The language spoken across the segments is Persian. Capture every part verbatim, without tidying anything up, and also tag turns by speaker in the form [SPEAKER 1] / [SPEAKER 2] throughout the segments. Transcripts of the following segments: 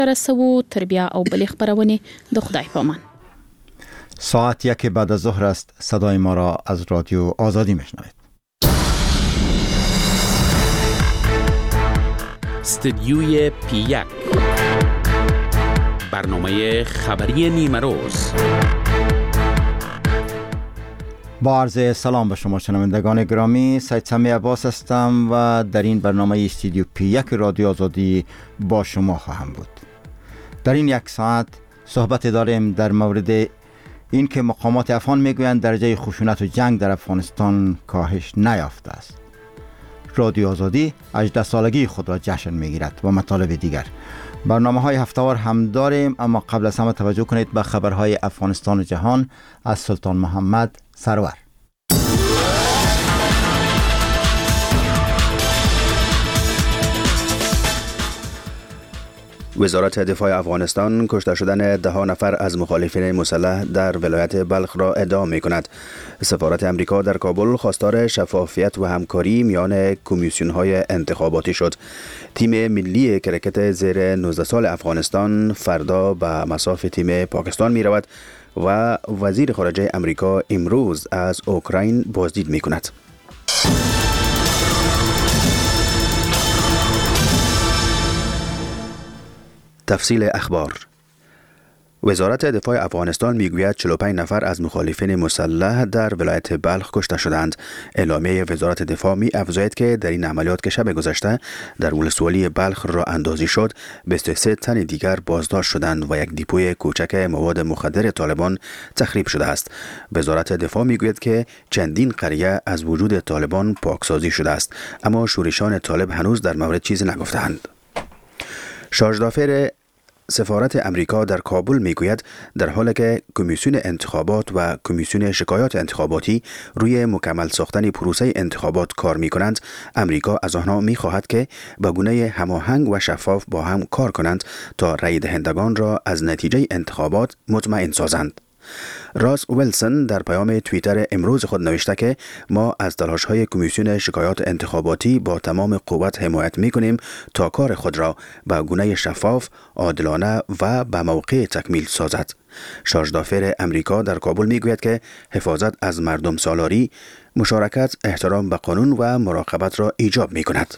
[SPEAKER 1] رسو تر بیا او بل خبرونه د خدای پامان.
[SPEAKER 2] ساعت یک بعد از ظهر است. صدای ما را از رادیو آزادی میشنوید.
[SPEAKER 3] استدیوی پی یک، برنامه خبری نیمه روز.
[SPEAKER 2] با عرض سلام به شما شنوندگان گرامی، سید سمی عباس هستم و در این برنامه استودیو پی یک رادیو آزادی با شما خواهم بود. در این یک ساعت صحبت داریم در مورد این که مقامات افغان میگویند درجه خشونت و جنگ در افغانستان کاهش نیافته است. رادیو آزادی هجده سالگی خود را جشن میگیرد و مطالب دیگر. برنامه های هفته‌وار هم داریم، اما قبل از همه توجه کنید به خبرهای افغانستان و جهان از سلطان محمد سرور.
[SPEAKER 4] وزارت دفاع افغانستان کشته شدن ده نفر از مخالفین مسلح در ولایت بلخ را ادعا می کند. سفارت امریکا در کابل خواستار شفافیت و همکاری میان کمیسیون های انتخاباتی شد. تیم ملی کرکت زیر نوزده سال افغانستان فردا به مصاف تیم پاکستان می رود و وزیر خارجه امریکا امروز از اوکراین بازدید می کند. تفصیل اخبار. وزارت دفاع افغانستان میگوید چهل و پنج نفر از مخالفین مسلح در ولایت بلخ کشته شدند. اعلامیه وزارت دفاع می افزاید که در این عملیات که شب گذشته در ولسوالی بلخ راه اندازی شد، بیست و سه تن دیگر بازداشت شدند و یک دیپوی کوچک مواد مخدر طالبان تخریب شده است. وزارت دفاع میگوید که چندین قریه از وجود طالبان پاکسازی شده است، اما شورشان طالب هنوز در مورد چیزی نگفتند. شارژدافر سفارت امریکا در کابل میگوید در حالی که کمیسیون انتخابات و کمیسیون شکایات انتخاباتی روی مکمل ساختن پروسه انتخابات کار میکنند، امریکا از آنها میخواهد که به گونه هماهنگ و شفاف با هم کار کنند تا رای دهندگان را از نتیجه انتخابات مطمئن سازند. راس ویلسون در پیام توییتر امروز خود نوشته که ما از تلاش‌های کمیسیون شکایات انتخاباتی با تمام قوت حمایت می‌کنیم تا کار خود را به گونه شفاف، عادلانه و به موقع تکمیل سازد. شارژدافر امریکا در کابل میگوید که حفاظت از مردم سالاری، مشارکت، احترام به قانون و مراقبت را ایجاب می‌کند.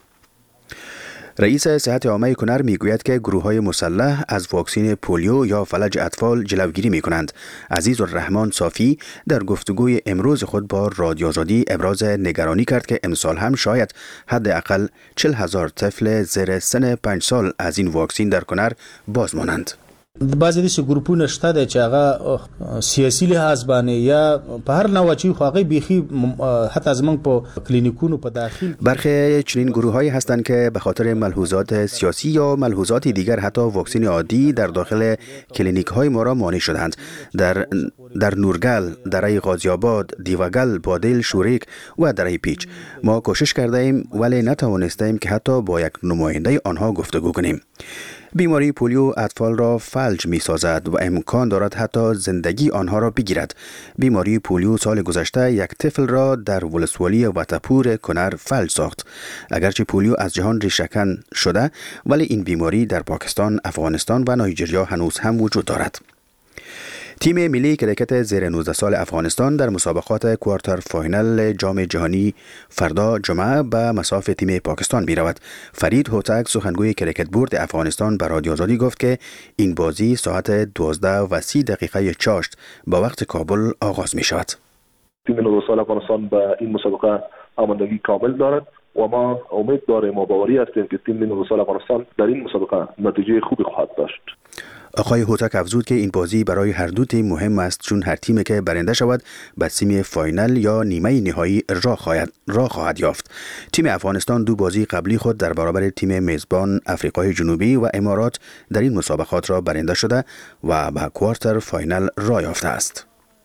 [SPEAKER 4] رئیس صحت عامه کنر میگوید که گروه‌های مسلح از واکسین پولیو یا فلج اطفال جلوگیری میکنند. عزیزالرحمن صافی در گفتگوی امروز خود با رادیو آزادی ابراز نگرانی کرد که امسال هم شاید حداقل چهل هزار طفل زیر سن پنج سال از این واکسین در کنر باز مانند.
[SPEAKER 5] بعضی دیسی گروپونه شته چې هغه سیاسي لحاظ باندې یا په هر نوع چې خو هغه بیخي حتی از من په کلینیکونو په داخل
[SPEAKER 4] برخی چنین گروه‌هایی هستند که به خاطر ملحوظات سیاسی یا ملحوظات دیگر حتی واکسن عادی در داخل کلینیک‌های ما را مانع شدند. در در نورگل، دره غازی آباد، دیوگل، بادل، شوریک و دره پیچ ما کوشش کرده ایم ولی نتوانستیم که حتی با یک نماینده آنها گفتگو کنیم. بیماری پولیو اطفال را فلج می سازد و امکان دارد حتی زندگی آنها را بگیرد. بیماری پولیو سال گذشته یک طفل را در ولسوالی واتپور کنر فلج ساخت. اگرچه پولیو از جهان ریشه‌کن شده، ولی این بیماری در پاکستان، افغانستان و نایجریا هنوز هم وجود دارد. تیم ملی کرکت زیر نوزده سال افغانستان در مسابقات کوارتر فاینال جام جهانی فردا جمعه به مصاف تیم پاکستان می رود. فرید هوتک سخنگوی کرکت بورد افغانستان به رادیو آزادی گفت که این بازی ساعت دوازده و سی دقیقه چاشت با وقت کابل آغاز می شود.
[SPEAKER 6] تیم نوزده سال افغانستان به این مسابقه آمادگی کامل دارد و ما امید داریم و باوری هستیم که تیم نوزده سال افغانستان در این مسابقه نتیجه خوبی خواهد داشت.
[SPEAKER 4] آقای هوتک افزود که این بازی برای هر دو تیم مهم است، چون هر تیمی که برنده شود به سمی فاینال یا نیمه نهایی راه خواهد راه خواهد یافت. تیم افغانستان دو بازی قبلی خود در برابر تیم میزبان آفریقای جنوبی و امارات در این مسابقات را برنده شده و به کوارتر فاینال راه یافته است.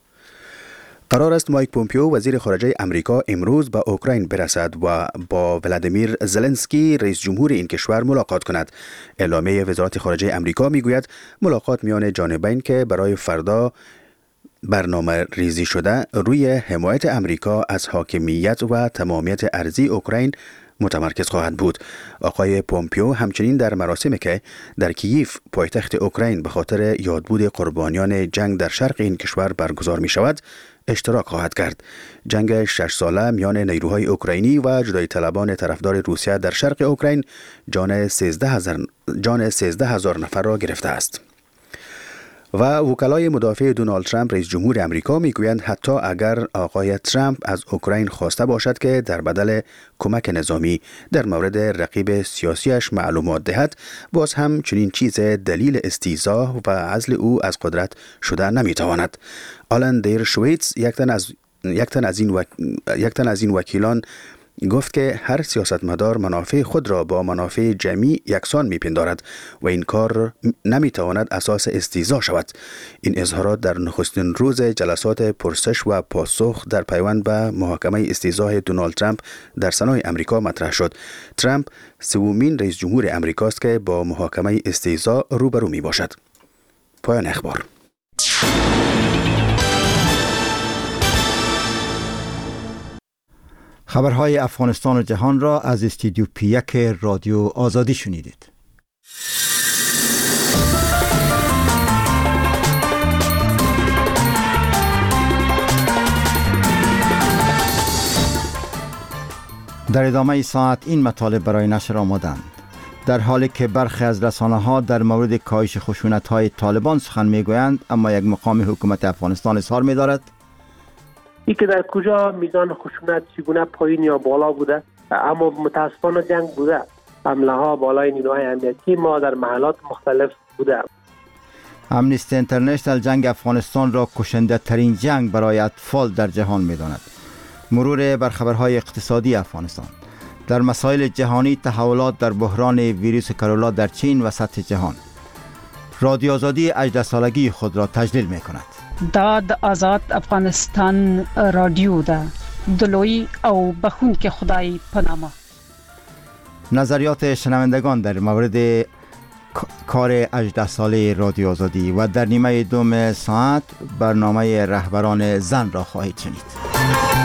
[SPEAKER 4] قرار است مایک پومپیو وزیر خارجه امریکا امروز به اوکراین برسد و با ولادیمیر زلنسکی رئیس جمهور این کشور ملاقات کند. اعلامیه وزارت خارجه امریکا میگوید ملاقات میان جانبین که برای فردا برنامه ریزی شده روی حمایت امریکا از حاکمیت و تمامیت ارضی اوکراین متمرکز خواهد بود. آقای پومپیو همچنین در مراسمی که در کییف پایتخت اوکراین به خاطر یادبود قربانیان جنگ در شرق این کشور برگزار می شود اشتراک خواهد کرد. جنگ شش ساله میان نیروهای اوکراینی و جدایی طلبان طرفدار روسیه در شرق اوکراین جان سیزده هزار جان سیزده هزار نفر را گرفته است. و وکلای مدافع دونالد ترامپ رئیس جمهور امریکا میگویند حتی اگر آقای ترامپ از اوکراین خواسته باشد که در بدل کمک نظامی در مورد رقیب سیاسیش معلومات دهد، باز هم چنین چیز دلیل استیضاح و عزل او از قدرت شده نمیتواند. آلن دیر شویتز یک تن از یک تن از این وک... یک تن از این وکیلان گفت که هر سیاستمدار منافع خود را با منافع جمعی یکسان میپندارد و این کار نمیتواند اساس استیضاح شود. این اظهارات در نخستین روز جلسات پرسش و پاسخ در پیوند به محاکمه استیضاح دونالد ترامپ در سنای امریکا مطرح شد. ترامپ سومین رئیس جمهور امریکاست که با محاکمه استیضاح روبرو می باشد. پایان اخبار.
[SPEAKER 2] خبرهای افغانستان و جهان را از استودیو پی یک رادیو آزادی شنیدید. در ادامه ساعت این مطالب برای نشر آمدند. در حالی که برخی از رسانه‌ها در مورد کاهش خشونت‌های طالبان سخن می‌گویند، اما یک مقام حکومت افغانستان اظهار می‌دارد
[SPEAKER 7] ای که در کجا میزان خشونت چگونه پایین یا بالا بوده، اما متاسفانه جنگ بوده. حمله ها بالای نیروهای امنیتی ما در محلات مختلف بوده.
[SPEAKER 2] امنیستی اینترنشنال جنگ افغانستان را کشنده ترین جنگ برای اطفال در جهان می‌داند. مرور بر خبرهای اقتصادی افغانستان. در مسائل جهانی تحولات در بحران ویروس کرونا در چین و سطح جهان. رادیو آزادی هجده سالگی خود را تجلیل می‌کند.
[SPEAKER 8] داد آزاد افغانستان رادیو ده دلوی او بخون که خدای پنامه.
[SPEAKER 2] نظریات شنوندگان در مورد کار هجده ساله رادیو آزادی و در نیمه دوم ساعت برنامه رهبران زن را خواهید شنید.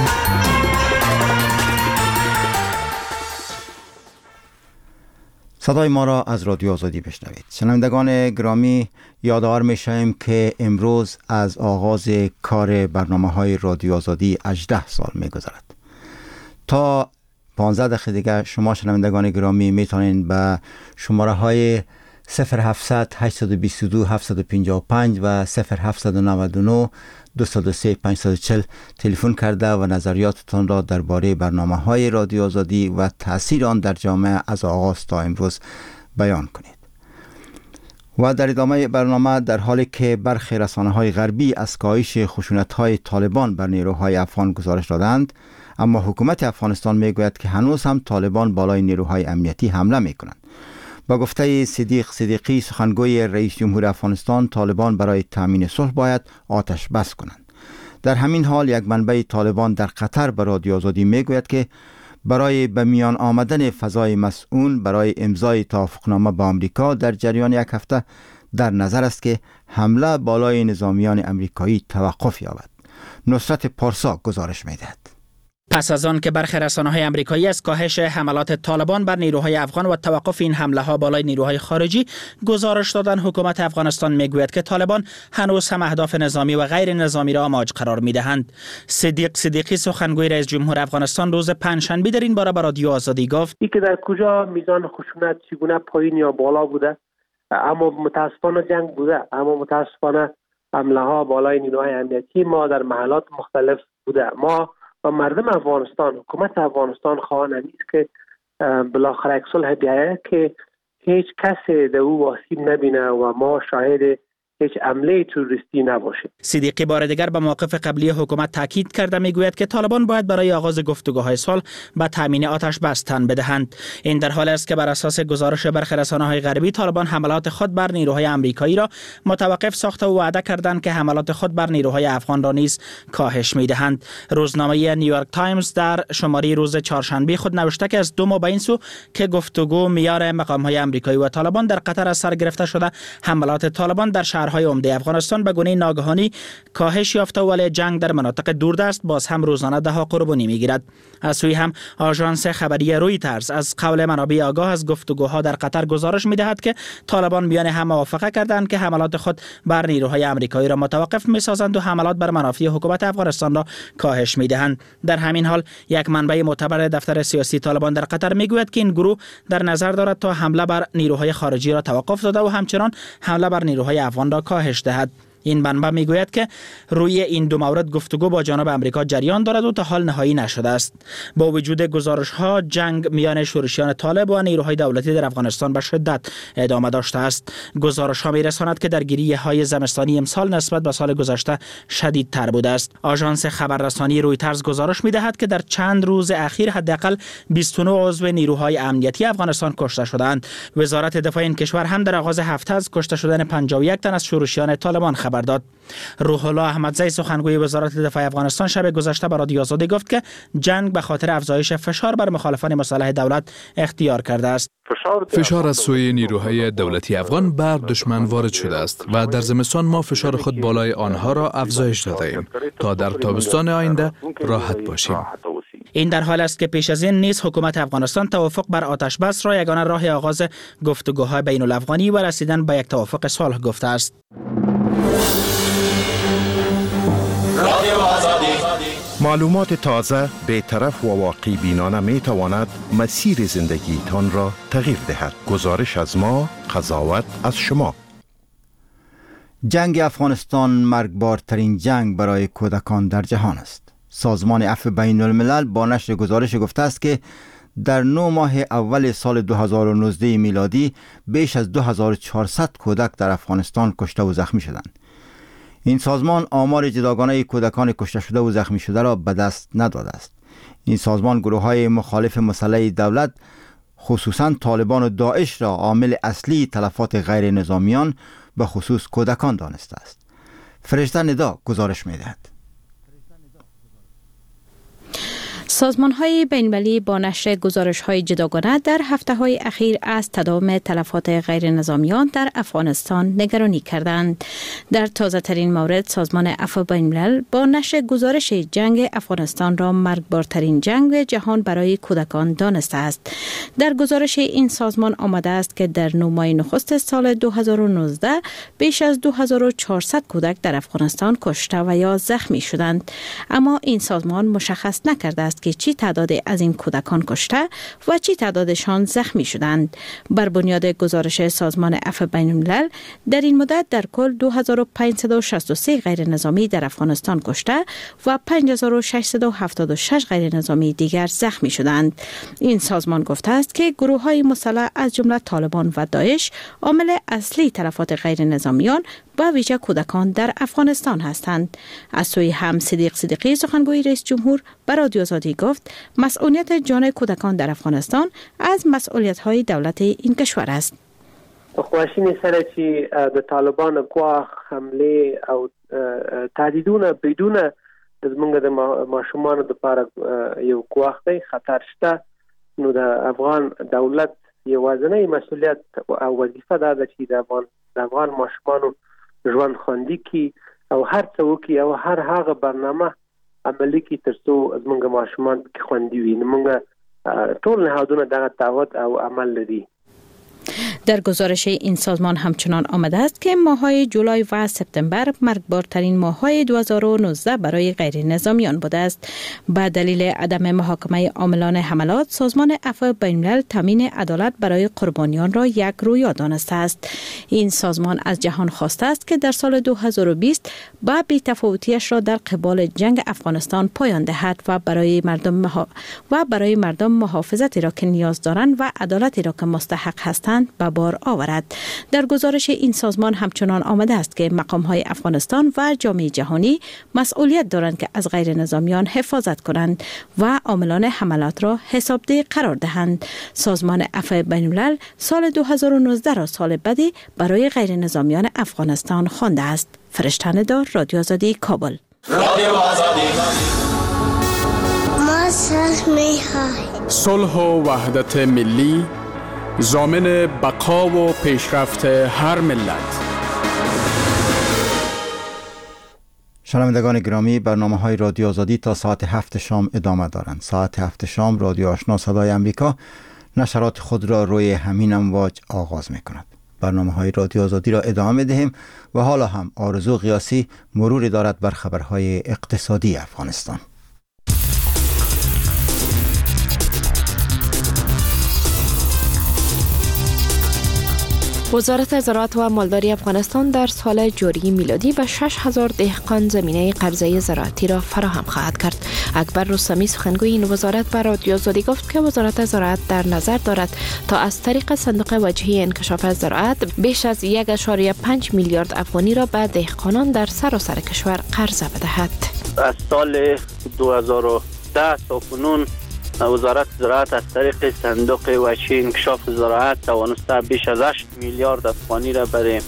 [SPEAKER 2] صدای ما را از رادیو آزادی بشنوید. شنوندگان گرامی، یادآور می‌شویم که امروز از آغاز کار برنامه‌های رادیو آزادی هجده سال می‌گذرد. تا پانزده دقیقه دیگر شما شنوندگان گرامی می‌توانید به شماره‌های صفر هفتصد هشتصد و بیست و دو هفتصد و پنجاه و پنج و صفر هفتصد و نود و نه دویست و سه پانصد و چهل تلفن کرده و نظریاتتان را درباره برنامه‌های رادیو آزادی و تأثیر آن در جامعه از آغاز تا امروز بیان کنید. و در ادامه برنامه، در حالی که برخی رسانه‌های غربی از کاهش خشونت‌های طالبان بر نیروهای افغان گزارش دادند، اما حکومت افغانستان میگوید که هنوز هم طالبان بالای نیروهای امنیتی حمله میکنند. با گفته صدیق صدیقی، سخنگوی رئیس جمهور افغانستان، طالبان برای تامین صلح باید آتش بس کنند. در همین حال یک منبع طالبان در قطر به رادیو آزادی میگوید که برای به میان آمدن فضای مسئول برای امضای توافقنامه با آمریکا در جریان یک هفته در نظر است که حمله بالای نظامیان امریکایی توقف یابد. نصرت پارسا گزارش میدهد.
[SPEAKER 9] پس از آن که برخی رسانه‌های آمریکایی از کاهش حملات طالبان بر نیروهای افغان و توقف این حمله‌ها بالای نیروهای خارجی گزارش دادن، حکومت افغانستان میگوید که طالبان هنوز هم اهداف نظامی و غیر نظامی را آماج قرار میدهند. صدیق صدیقی، سخنگوی رئیس جمهور افغانستان، روز پنجشنبه در این باره به رادیو آزادی گفت
[SPEAKER 7] ای که در کجا میزان خشونت چگونه پایین یا بالا بوده، اما متاسفانه جنگ بوده. اما متاسفانه حمله‌ها بالای نیروهای امنیتی ما در محلات مختلف بوده. ما و مردم افغانستان، حکومت افغانستان خواهان است که بالاخره یک صلح بیاید که هیچ کسی در او آسیب نبینه و ما شاهد هیچ حمله تروریستی نباشیم.
[SPEAKER 9] صدیقی بار دیگر به موقف قبلی حکومت تاکید کرده، میگوید که طالبان باید برای آغاز گفتگوهای صلح به تامین آتش بس تن بدهند. این در حالی است که بر اساس گزارش برخی رسانه‌های غربی، طالبان حملات خود بر نیروهای آمریکایی را متوقف ساخته و وعده کردند که حملات خود بر نیروهای افغان را نیز کاهش میدهند. روزنامه نیویورک تایمز در شماره روز چهارشنبه خود نوشته که از دو ماه به این سو که گفتگو میان مقام‌های آمریکایی و طالبان در قطر از سر گرفته شده، حملات طالبان در شهر کشورهای عمده افغانستان به گونه ناگهانی کاهش یافته، ولی جنگ در مناطق دوردست باز هم روزانه ده ها قربانی میگیرد. از سوی هم آژانس خبری رویترز از قول منابع آگاه از گفتگوها در قطر گزارش میدهد که طالبان میان هم موافقه کردند که حملات خود بر نیروهای آمریکایی را متوقف میسازند و حملات بر منافع حکومت افغانستان را کاهش میدهند. در همین حال یک منبع معتبر دفتر سیاسی طالبان در قطر میگوید که این گروه در نظر دارد تا حمله بر نیروهای خارجی را توقف داده و همچنان حمله بر نیروهای افغان را کاهش دهد. این منبع میگوید که روی این دو مورد گفتگو با جانب امریکا جریان دارد و تا حال نهایی نشده است. با وجود گزارش ها، جنگ میان شورشیان طالب و نیروهای دولتی در افغانستان به شدت ادامه داشته است. گزارش ها میرساند که درگیری های زمستانی امسال نسبت به سال گذشته شدیدتر بوده است. آژانس خبررسانی رویترز گزارش میدهد که در چند روز اخیر حداقل بیست و نه عضو نیروهای امنیتی افغانستان کشته شدند. وزارت دفاع این کشور هم در آغاز هفته از کشته شدن پنجاه و یک تن از شورشیان طالبان خبر داد. روح الله احمدزی سخنگوی وزارت دفاع افغانستان شب گذشته به رادیو آزادی گفت که جنگ به خاطر افزایش فشار بر مخالفان مسلح دولت اختیار کرده است.
[SPEAKER 10] فشار از سوی نیروهای دولتی افغان بر دشمن وارد شده است و در زمستان ما فشار خود بالای آنها را افزایش داده ایم تا در تابستان آینده راحت باشیم.
[SPEAKER 9] این در حال است که پیش از این نیز حکومت افغانستان توافق بر آتش بس را یگانه راه آغاز گفتگوهای بین الافغانی و رسیدن به یک توافق صلح گفته است.
[SPEAKER 11] معلومات تازه، بی‌طرف و واقع بینانه می تواند مسیر زندگی تان را تغییر دهد. گزارش از ما، قضاوت از شما.
[SPEAKER 2] جنگ افغانستان مرگبارترین جنگ برای کودکان در جهان است. سازمان عفو بین الملل با نشر گزارش گفته است که در نه ماه اول سال دو هزار و نوزده میلادی بیش از دو هزار و چهارصد کودک در افغانستان کشته و زخمی شدند. این سازمان آمار جداگانه کودکان کشته شده و زخمی شده را به دست نداده است. این سازمان گروه‌های مخالف مسلح دولت خصوصاً طالبان و داعش را عامل اصلی تلفات غیر نظامیان به خصوص کودکان دانسته است. فرشته ندا گزارش می‌دهد.
[SPEAKER 1] سازمان‌های بین‌المللی با نشر گزارش‌های جداگانه در هفته‌های اخیر از تداوم تلفات غیر نظامیان در افغانستان نگرانی کردند. در تازه‌ترین مورد سازمان عفو بین‌الملل با نشر گزارش جنگ افغانستان را مرگبارترین جنگ جهان برای کودکان دانسته است. در گزارش این سازمان آمده است که در نه ماه نخست سال دو هزار و نوزده بیش از دو هزار و چهارصد کودک در افغانستان کشته و یا زخمی شدند، اما این سازمان مشخص نکرده است که چی تعداد از این کودکان کشته و چی تعدادشان زخمی شدند. بر بنیاد گزارش سازمان عفو بین الملل در این مدت در کل دو هزار و پانصد و شصت و سه غیر نظامی در افغانستان کشته و پنج هزار و ششصد و هفتاد و شش غیر نظامی دیگر زخمی شدند. این سازمان گفته است که گروه‌های مسلح از جمله طالبان و داعش عامل اصلی تلفات غیر نظامیان با ویژه کودکان در افغانستان هستند. از سوی هم صدیق صدیقی سخنگوی رئیس جمهور به رادیو آزادی گفت مسئولیت جان کودکان در افغانستان از مسئولیت‌های دولت این کشور است.
[SPEAKER 7] خواشینی سره چې د طالبان ګواښ حمله او تهدیدونه بدون زمونږ د ماشومانو لپاره یو ګواښ دی، خطر شته. نو د افغان دولت یوازینی مسئولیت او وظیفه ده چې د افغان د افغان ماشومانو ژوند خوندي کی او هر څه وکړي او هر هغه برنامه عملي کړي ترڅو زمونږ ماشومان کې خوندي وي. موږ ټول نهادونه دغه تعهد او عمل لري.
[SPEAKER 1] در گزارش این سازمان همچنان آمده است که ماه‌های جولای و سپتامبر مرگبارترین ماه‌های دو هزار و نوزده برای غیر نظامیان بوده است. به دلیل عدم محاکمه عاملان حملات، سازمان عفو بین‌الملل تامین عدالت برای قربانیان را یک رویا دانسته است. این سازمان از جهان خواسته است که در سال دو هزار و بیست با بی‌تفاوتیش را در قبال جنگ افغانستان پایان دهد و برای مردم مها... و برای مردم محافظتی را که نیاز دارند و عدالتی را که مستحق هستند به بار آورد. در گزارش این سازمان همچنان آمده است که مقام‌های افغانستان و جامعه جهانی مسئولیت دارند که از غیر نظامیان حفاظت کنند و عاملان حملات را حسابدهی قرار دهند. سازمان عفو بین‌الملل سال دو هزار و نوزده را سال بدی برای غیر نظامیان افغانستان خوانده است. فرشته ندا، رادیو آزادی، کابل.
[SPEAKER 12] رادیو آزادی. ما صلح می‌خواهیم. صلح و وحدت ملی ضامن بقا و پیشرفت هر ملت.
[SPEAKER 2] شنوندگان گرامی، برنامه های رادیو آزادی تا ساعت هفت شام ادامه دارند. ساعت هفت شام رادیو آشنا صدای امریکا نشرات خود را روی همین امواج آغاز می کند. برنامه های رادیو آزادی را ادامه می دهیم و حالا هم آرزو قیاسی مروری دارد بر خبرهای اقتصادی افغانستان.
[SPEAKER 13] وزارت زراعت و مالداری افغانستان در سال جاری میلادی به شش هزار دهقان زمینه قرضه زراعتی را فراهم خواهد کرد. اکبر رستمی سخنگوی این وزارت به رادیو آزادی گفت که وزارت زراعت در نظر دارد تا از طریق صندوق وجهی انکشاف زراعت بیش از یک و پنج میلیارد افغانی را به دهقانان در سراسر کشور قرضه بدهد.
[SPEAKER 14] از سال دو هزار و ده تا کنون وزارت زراعت از طریق صندوق وجهی انکشاف زراعت توانسته بیش از هشت میلیارد افغانی را برای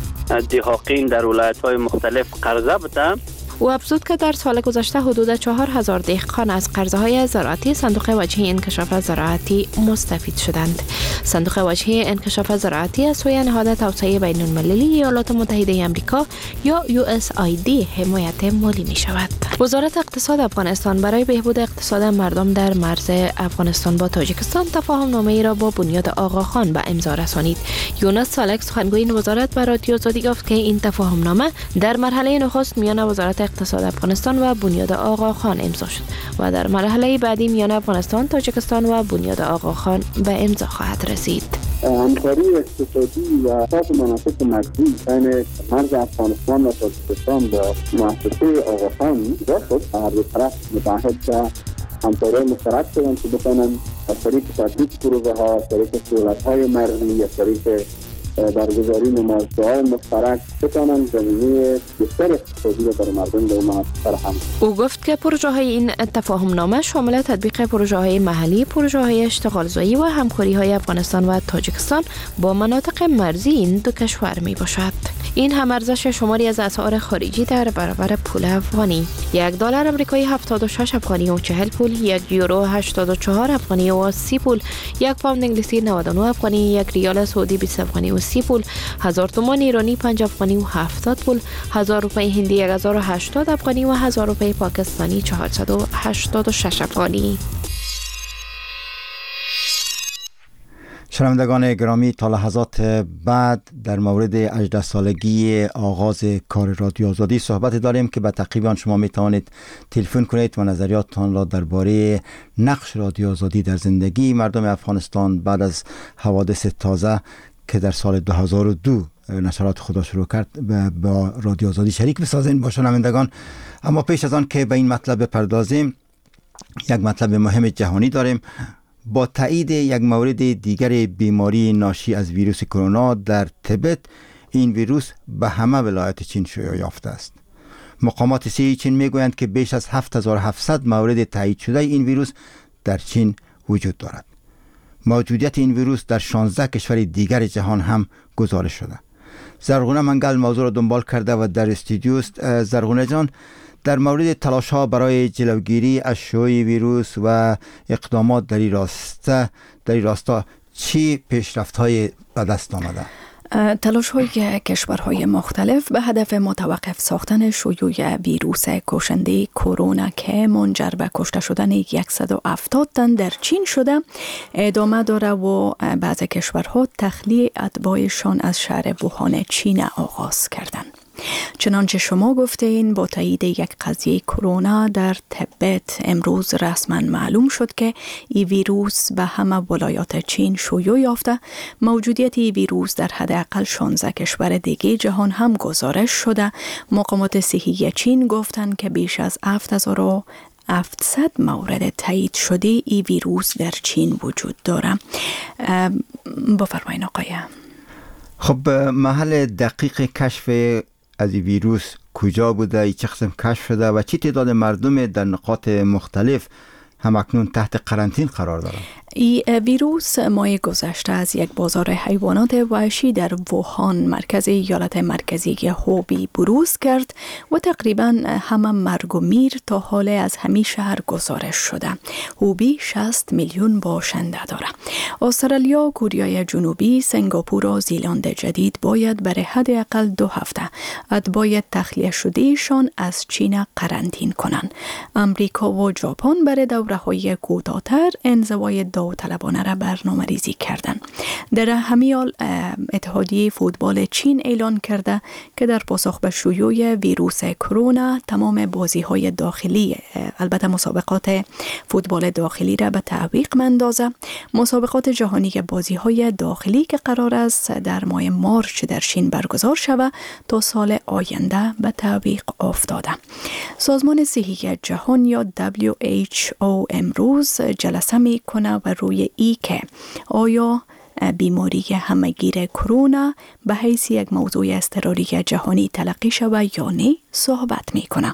[SPEAKER 14] دهقان در ولایت‌های مختلف قرضه بده.
[SPEAKER 13] او افزود که در سال گذشته حدود چهار هزار دهقان از قرضه‌های زراعتی صندوق وجهی انکشاف زراعتی مستفید شدند. صندوق وجهی انکشاف زراعتی از سوی نهاد توسعه بین‌المللی ایالات متحده آمریکا یا یو اس آی دی حمایت مالی می شود. وزارت اقتصاد افغانستان برای بهبود اقتصاد مردم در مرز افغانستان با تاجیکستان تفاهم نامه‌ای را با بنیاد آقاخان به امضا رسانید. یونس سالک سخنگوی این وزارت به رادیو آزادی گفت که این تفاهم نامه در مرحله نخست میان وزارت اقتصاد افغانستان و بنیاد آقاخان امضا شد و در مرحله بعدی میان افغانستان، تاجیکستان و بنیاد آقاخان به امضا خواهد رسید.
[SPEAKER 15] همکاری اقتصادی و صاف مناسب مرزی بین مرز افغانستان و تاجیکستان با مؤسسه آقاخان شد. هر دو طرف متعهد که همکاری مشترک شدند که بتوانند از طریق تطبیق پروژه ها، از طریق سهولت‌های مرزی، از طریق برگزاری نمایشگاه‌های مشترک بتوانند زمینه بسیار اقتصادی را در مردم به ما فراهم.
[SPEAKER 13] او گفت که پروژه های این تفاهم نامه شامل تطبیق پروژه های محلی، پروژه های اشتغالزایی و همکاری های افغانستان و تاجیکستان با مناطق مرزی این دو کشور می باشد. این هم ارزش شماری از اسعار خارجی در برابر پول افغانی: یک دلار آمریکایی هفتاد و شش افغانی و چهل پول، یک یورو هشتاد و چهار افغانی و سی پول، یک پوند انگلیسی نود و نه افغانی، یک ریال سعودی بیست افغانی و سی پول، هزار تومان ایرانی پنج افغانی و هفتاد پول، هزار روپیه هندی یک هزار و هشتاد افغانی و هزار روپیه پاکستانی چهارصد و هشتاد و شش افغانی.
[SPEAKER 2] شنوندگان گرامی، تا لحظات بعد در مورد هجده سالگی آغاز کار رادیو آزادی صحبت داریم که به تقریبا شما می توانید تلفن کنید و نظریاتتان را درباره نقش رادیو آزادی در زندگی مردم افغانستان بعد از حوادث تازه که در سال دو هزار و دو نشرات خدا شروع کرد با رادیو آزادی شریک بسازین با شنوندگان. اما پیش از آن که به این مطلب بپردازیم، یک مطلب مهم جهانی داریم. با تایید یک مورد دیگر بیماری ناشی از ویروس کرونا در تبت، این ویروس به همه ولایات چین شیوع یافته است. مقامات صحی چین میگویند که بیش از هفت هزار و هفتصد مورد تایید شده این ویروس در چین وجود دارد. موجودیت این ویروس در شانزده کشور دیگر جهان هم گزارش شده. زرغونه منگل موضوع را دنبال کرده و در استودیو است. زرغونه جان، در مورد تلاش ها برای جلوگیری از شیوع ویروس و اقدامات در این راسته در این راستا چی پیشرفت های به دست آمده؟
[SPEAKER 16] تلاش های کشورهای مختلف به هدف متوقف ساختن شیوع ویروس کشنده کرونا که منجر به کشته شدن صد و هفتاد تن در چین شده ادامه داره و بعضی کشورها تخلیه اتباعشان از شهر ووهان چین آغاز کردند. چنانچه شما گفتین، با تایید یک قضیه کرونا در تبت امروز رسما معلوم شد که این ویروس به همه ولایات چین شیوع یافته. موجودیت این ویروس در حداقل شانزده کشور دیگه جهان هم گزارش شده. مقامات صحی چین گفتند که بیش از هفت هزار و هفتصد مورد تایید شده این ویروس در چین وجود داره. بفرمایید آقای.
[SPEAKER 2] خب محل دقیق کشف از این ویروس کجا بوده، چه قسم کشف شده و چه تعداد مردم در نقاط مختلف همکنون تحت قرنطینه قرار دارند.
[SPEAKER 16] این ویروس ماه گذشته از یک بازار حیوانات وحشی در ووهان مرکز ایالت مرکزی هوبی بروز کرد و تقریبا همه مرگ و میر تا حال از همین شهر گزارش شده. هوبی شصت میلیون باشنده داره. استرالیا، کره جنوبی، سنگاپور و زیلند جدید باید برای حداقل دو هفته اتباع تخلیه شدهشان از چین قرنطینه کنند. امریکا و ژاپن برای دوره‌های کوتاه‌تر انزوای داوطلبانه را برنامه ریزی کردند. در همین حال اتحادیه فوتبال چین اعلان کرده که در پاسخ به شیوع ویروس کرونا تمام بازی‌های داخلی، البته مسابقات فوتبال داخلی را به تعویق مندازه. مسابقات جهانی بازی‌های داخلی که قرار است در ماه مارچ در چین برگزار شود تا سال آینده به تعویق افتاده. سازمان صحی جهان یا دبلیو اچ او امروز جلسه میکنه و روی ای که آیا بیماری همگیر کرونا به حیث یک موضوع اضطراری جهانی تلقی شود یا نه صحبت میکنه.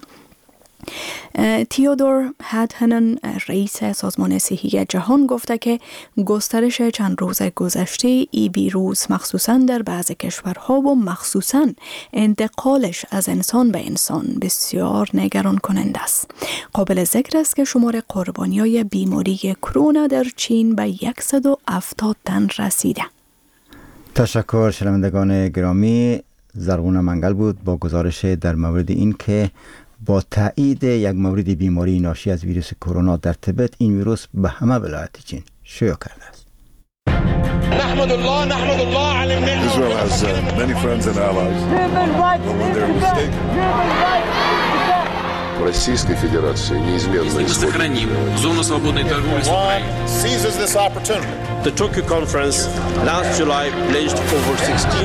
[SPEAKER 16] تیودور هدهنن رئیس سازمان صحی جهان گفته که گسترش چند روز گذشته ای ویروس مخصوصاً در بعض کشورها و مخصوصاً انتقالش از انسان به انسان بسیار نگران کننده است. قابل ذکر است که شمار قربانیای بیماری کرونا در چین به صد و هفتاد تن رسیده.
[SPEAKER 2] تشکر شنوندگان گرامی. زرغون منگل بود با گزارش در مورد این که با تایید یک مورد بیماری ناشی از ویروس کرونا در تبت این ویروس به همه ولایت چین شیوع کرده است.
[SPEAKER 17] نحمد الله نحمد الله علی الملل.
[SPEAKER 18] Israel has uh, many friends and allies. When they're mistaken. Российской Федерации неизменно
[SPEAKER 3] сохраним зону свободной торговли с Украиной.
[SPEAKER 17] Seizes this opportunity. The Tokyo conference last July pledged over sixteen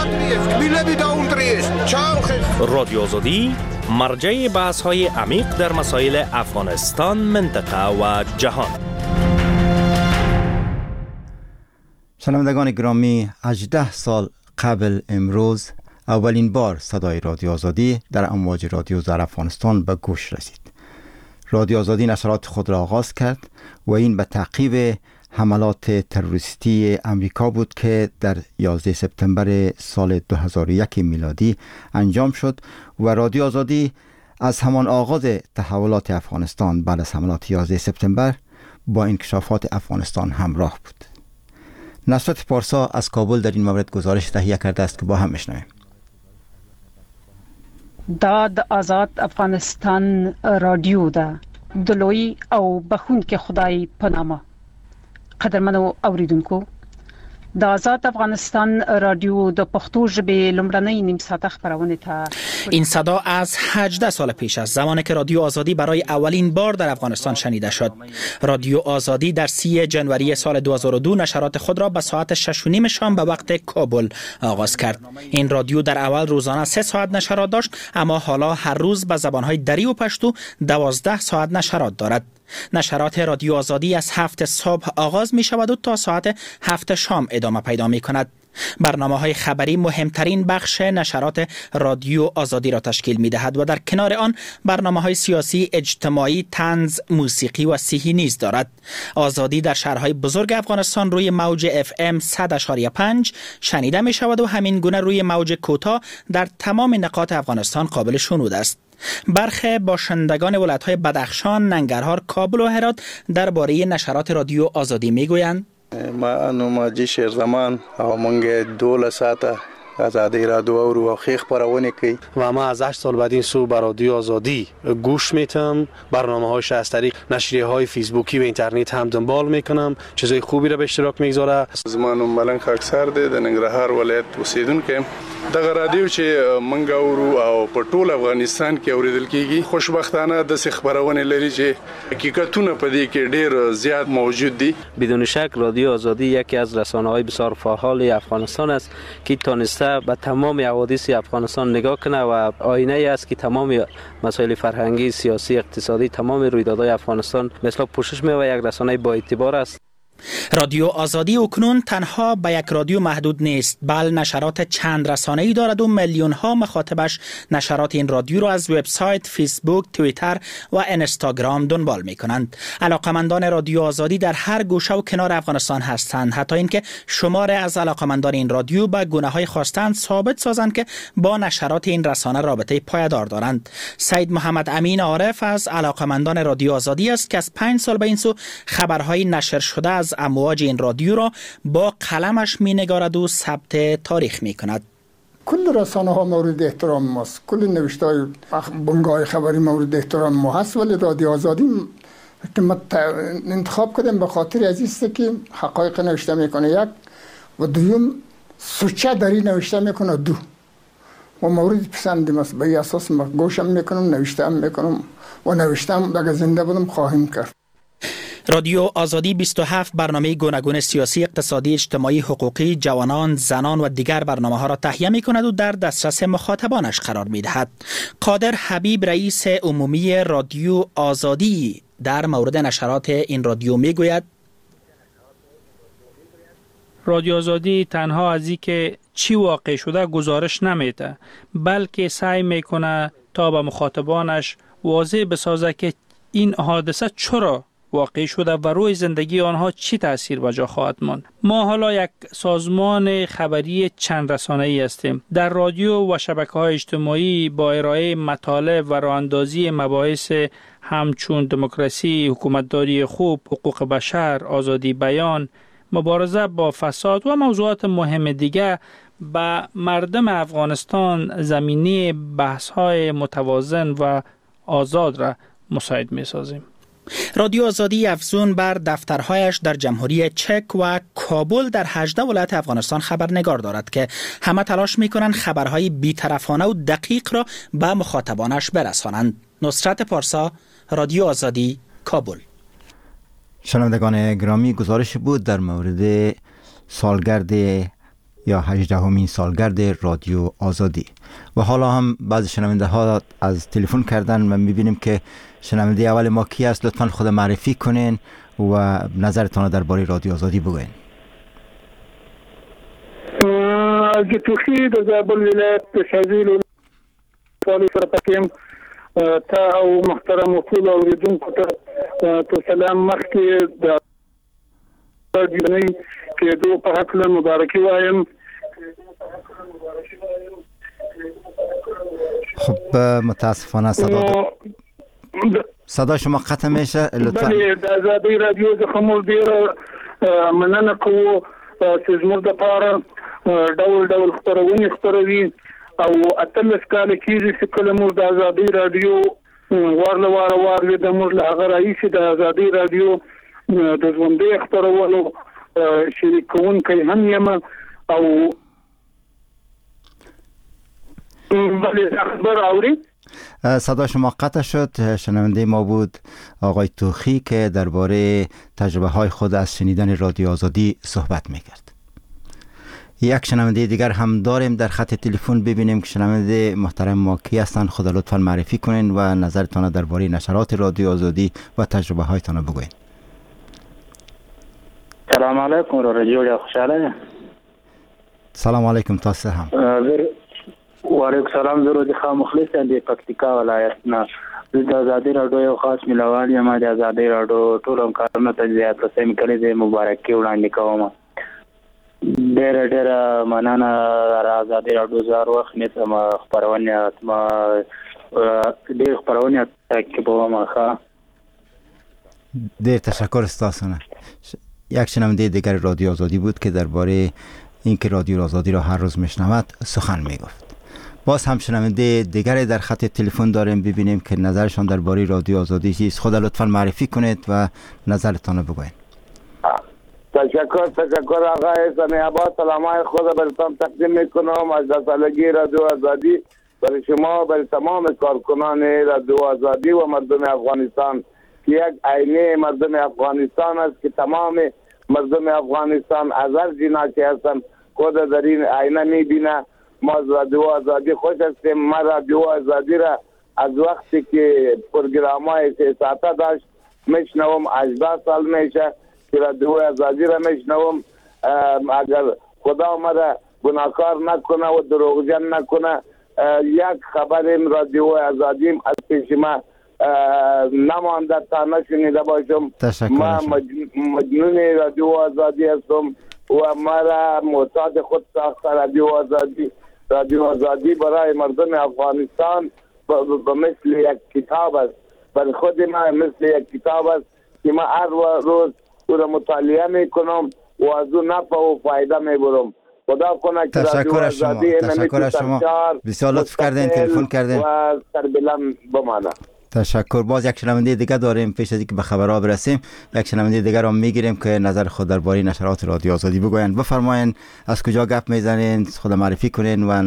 [SPEAKER 19] رادیو آزادی مرجع بحث‌های عمیق در مسائل افغانستان، منطقه و جهان.
[SPEAKER 2] شنوندگان گرامی، هجده سال قبل امروز اولین بار صدای رادیو آزادی در امواج رادیو در افغانستان به گوش رسید. رادیو آزادی نشرات خود را آغاز کرد و این به تعقیب حملات تروریستی امریکا بود که در یازده سپتامبر سال دو هزار و یک میلادی انجام شد و رادیو آزادی از همان آغاز تحولات افغانستان بعد از حملات یازده سپتامبر با انکشافات افغانستان همراه بود. نصرت پارسا از کابل در این مورد گزارش تهیه کرده است که با هم میشنویم.
[SPEAKER 8] داد آزاد افغانستان رادیو ده دلوی او بخون که خدای پنامه. قدرمنو اوریدونکو، د آزاد افغانستان رادیو د پښتو ژبې لومړنۍ نیم ساعته خپرونې ته
[SPEAKER 9] این صدا از هجده سال پیش است، زمانی که رادیو آزادی برای اولین بار در افغانستان شنیده شد. رادیو آزادی در سی جنوری سال دو هزار و دو نشرات خود را به ساعت شش و نیم شام به وقت کابل آغاز کرد. این رادیو در اول روزانه سه ساعت نشرات داشت، اما حالا هر روز به زبانهای دری و پشتو دوازده ساعت نشرات دارد. نشرات رادیو آزادی از هفت صبح آغاز می شود و تا ساعت هفت شام ادامه پیدا می کند. برنامه های خبری مهمترین بخش نشرات رادیو آزادی را تشکیل می دهد و در کنار آن برنامه های سیاسی، اجتماعی، طنز، موسیقی و صحی نیز دارد. آزادی در شهرهای بزرگ افغانستان روی موج اف ام صد و پنج شنیده می شود و همین گونه روی موج کوتاه در تمام نقاط افغانستان قابل شنود است. برخی باشندگان ولایت‌های بدخشان، ننگرهار، کابل و هرات درباره نشرات رادیو آزادی میگویند:
[SPEAKER 20] ما انو ماجی شیر زمان او مونږ دوله ساعته آزادی رادیو او خیخ خبرونه کوي
[SPEAKER 21] و ما از هشت سال بعد این سو بر رادیو آزادی گوش میتم. برنامه‌هاش از طریق نشریه‌های فیسبوکی و اینترنت هم دنبال میکنم. چیزای خوبی را به اشتراک میگذاره.
[SPEAKER 20] زمانو ملنګ خاکسار دی د ننګرهار ولایت اوسیدونکو. دغه رادیو چې مونږ اورو او په ټول افغانستان کې اوریدل کیږي، خوشبختانه د خبرونه لري چې حقیقتونه په دې کې ډیر زیات موجود دي.
[SPEAKER 14] بدون شک رادیو آزادی یکی از رسانه‌های بسیار فعال افغانستان است که تونسته به تمام حوادث افغانستان نگاه کنه و آینه ای است که تمام مسائل فرهنگی، سیاسی، اقتصادی، تمام رویدادهای افغانستان مثلا پوشش می‌یابد. یک رسانه با اعتبار است.
[SPEAKER 9] رادیو آزادی اکنون تنها به یک رادیو محدود نیست، بل نشرات چند رسانه‌ای دارد و میلیون ها مخاطبش نشرات این رادیو را از وبسایت، فیسبوک، توییتر و اینستاگرام دنبال می‌کنند. علاقمندان رادیو آزادی در هر گوشه و کنار افغانستان هستند، حتی اینکه شمار از علاقمندان این رادیو به گونه‌های خواستند ثابت سازند که با نشرات این رسانه رابطه پایدار دارند. سید محمد امین عارف از علاقمندان رادیو آزادی است که از پنج سال به این سو خبرهای نشر شده از امواج این رادیو را با قلمش می نگارد و ثبت تاریخ می کند.
[SPEAKER 5] کل رسانه ها مورد احترام ماست، کل نوشته های بنگاه خبری مورد احترام ما هست، ولی رادیو آزادی که ما انتخاب کردیم به خاطر از است که حقایق نوشته میکنه یک و دوم سوچه داری نوشته میکنه دو و مورد پسندیم است. به اساس ما گوشم میکنم، نوشته هم میکنم و نوشتم اگر زنده بودم خواهیم کرد.
[SPEAKER 9] رادیو آزادی بیست و هفت برنامه گوناگون سیاسی، اقتصادی، اجتماعی، حقوقی، جوانان، زنان و دیگر برنامه ها را تهیه می کند و در دسترس مخاطبانش قرار می دهد. قادر حبیب رئیس عمومی رادیو آزادی در مورد نشرات این رادیو می گوید:
[SPEAKER 22] رادیو آزادی تنها از این که چی واقع شده گزارش نمیده، بلکه سعی میکنه تا به مخاطبانش واضح بسازه که این حادثه چرا واقع شده و روی زندگی آنها چی تأثیر به جا خواهد ماند. ما حالا یک سازمان خبری چند رسانه‌ای هستیم. در رادیو و شبکه‌های اجتماعی با ارائه مطالب و راه‌اندازی مباحث همچون دموکراسی، حکومتداری خوب، حقوق بشر، آزادی بیان، مبارزه با فساد و موضوعات مهم دیگر به مردم افغانستان زمینه بحث‌های متوازن و آزاد را مساعد می‌سازیم.
[SPEAKER 9] رادیو آزادی افزون بر دفترهایش در جمهوری چک و کابل در هجده ولایت افغانستان خبرنگار دارد که همه تلاش می‌کنند خبرهای بی‌طرفانه و دقیق را به مخاطبانش برسانند. نصرت پارسا، رادیو آزادی، کابل.
[SPEAKER 2] شنوندگان گرامی، گزارش بود در مورد سالگرد یا هجدهمین سالگرد رادیو آزادی. و حالا هم بعضی شنونده ها از تلفن کردن و میبینیم که شنونده اول ما کی است. لطفا خود معرفی کنین و نظرتان درباره رادیو آزادی بگوین.
[SPEAKER 23] از توخی د زابل ولایت شازیل ولسوالۍ سره پکیم تا او محترم وکیل اوریدونکو ته په سلام مخکې د راډیو کې دو په حق مبارکي وایم.
[SPEAKER 2] خب متاسفانه صدا صدا شما قطع میشه. لطفا
[SPEAKER 23] بله، د آزادی رادیو څخه مو ډیر مننه کوو چې زموږ دپاره ډول ډول خپرونې خپروي او اتلس کاله کېږي چې کله موږ د آزادی رادیو وار له واره وار لیده. موږ له هغه راهیسې د آزادی رادیو د ژوندۍ خپرولو شریک کوونکی هم یم او بله خبر آوری.
[SPEAKER 2] صدا شما قطع شد. شنونده ما بود آقای توخی که درباره تجربه های خود از شنیدن رادیو آزادی صحبت میکرد. یک شنونده دیگر هم داریم در خط تلفن. ببینیم که شنونده محترم ما کی هستند. خدا لطفا معرفی کنین و نظرتان درباره نشرات رادیو آزادی و تجربه هایتان بگوین.
[SPEAKER 24] سلام علیکم. رادیو خوشحاله.
[SPEAKER 2] سلام علیکم. تاسو هم.
[SPEAKER 24] و علیکم سلام. زه رودي خان مخلص د پکتیکا ولایت نه. د آزادی رادیو یو خاص ملوال یم. د آزادی رادیو ټول همکارانو ته زیات رسېم کړي د مبارکي وړاندې کوم. ډېر ډېر مننه. آزادی رادیو زار وخت نسم خبرونه ما ډېر خبرونه تعقیبوم. ښه
[SPEAKER 2] ډېر تشکر ستاسو. یک شنونده دیگر رادیو آزادی بود که درباره اینکه رادیو آزادی را هر روز میشنود سخن میگفت. باز هم شنونده دیگری در خط تلفن داریم. ببینیم که نظرشان درباره رادیو آزادی چیست. خود لطفا معرفی کنید و نظرتان بگوین.
[SPEAKER 25] تشکر تشکر آقای سمیع آباد. سلامای خود براتون تقدیم میکنم از ده سالگی رادیو آزادی برای شما، برای تمام کارکنان رادیو آزادی و مردم افغانستان که یک آینه مردم افغانستان است که تمام مردم افغانستان از هر جناحی هستند خود در این آینه میبینه. ما از رادیو آزادی خوش هستیم. ما رادیو آزادی را از وقتی که پروگرام های سه ساعته داشت میشنوم. هجده سال میشه که که رادیو آزادی را میشنوم، اگر خدا مرا گناهکار نکنه و دروغجن نکنه، یک خبر رادیو آزادی از پیش ما نمانده تا نشنیده باشم. ما مجنون رادیو آزادی هستم و مرا معتاد خود ساخته رادیو آزادی. رادیو آزادی برای مردم افغانستان به مثل یک کتاب است، برای خود ما مثل یک کتاب است که ما هر روز او را مطالعه میکنم و از او نفع و فایده میبرم. خدا کنه که رادیو آزادی
[SPEAKER 2] تشکر از شما، بسیار لطف کردین، تلفن کردین
[SPEAKER 25] و سربلند بمانه.
[SPEAKER 2] تشکر. باز یک شنونده دیگه داریم. پیش از اینکه به خبرها برسیم یک شنونده دیگه را میگیریم که نظر خود درباره نشرات رادیو آزادی بگوین. بفرمایین از کجا گپ میزنین، خود معرفی کنین و